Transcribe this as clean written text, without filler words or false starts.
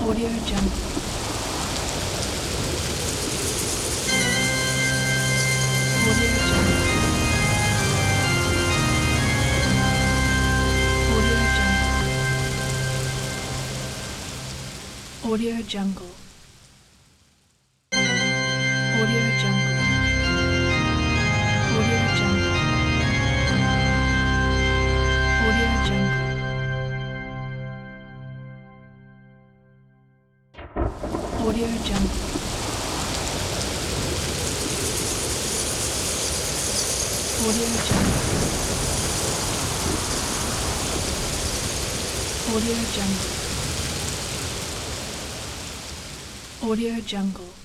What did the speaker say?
Audio Jungle. Audio Jungle. Audio Jungle. Audio Jungle. Audio Jungle. Audio Jungle. Audio Jungle. Audio Jungle. Audio Jungle. Audio Jungle.